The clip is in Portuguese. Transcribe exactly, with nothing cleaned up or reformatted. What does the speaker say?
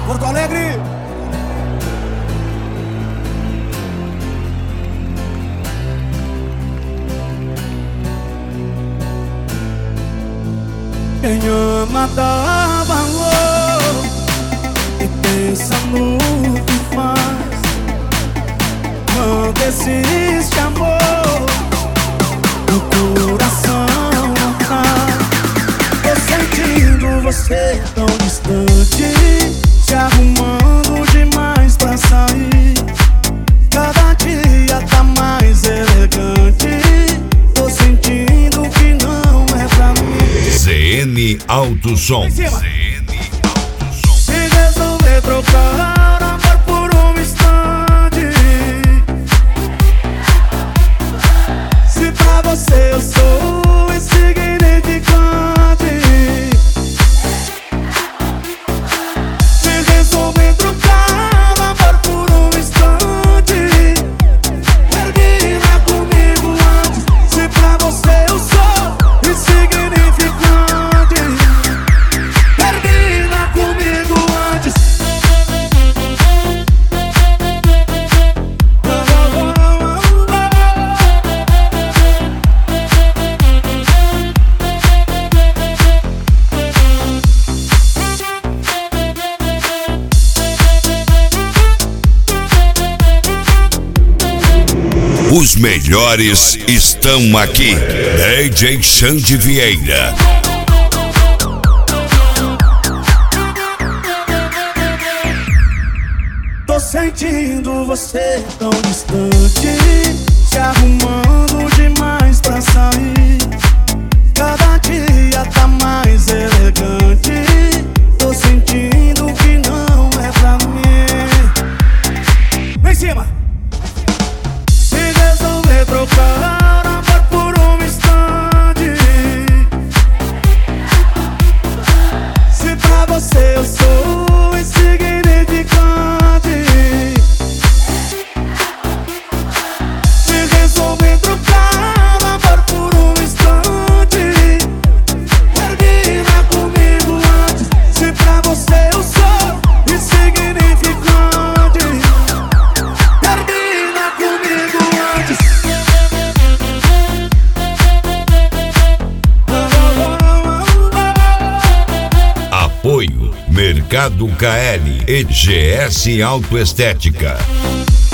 Porto Alegre. Quem ama dá valor e pensa no que faz. Quando existe amor, o coração tá. Tô sentindo você tão distante, se arrumando demais pra sair. Cada dia tá mais elegante. Tô sentindo que não é pra mim. Z N Alto Som. Z N Alto Som. Se resolver trocar amor por um instante, se pra você eu sou insignificante, se resolver trocar amor por um instante, termina comigo antes. Se pra você eu sou insignificante, termina comigo antes. Os melhores estão aqui. D J Xande Vieira. Tô sentindo você tão distante, se arrumando demais pra sair. Cada dia tá mais elegante. Tô sentindo que não é pra mim. Vem em cima. Se resolver trocar amor por um instante, se pra você eu sou insignificante, se resolver trocar amor por um instante, termina comigo antes. Se pra você eu sou insignificante, termina comigo antes. Apoio Mercado K L e G S Autoestética.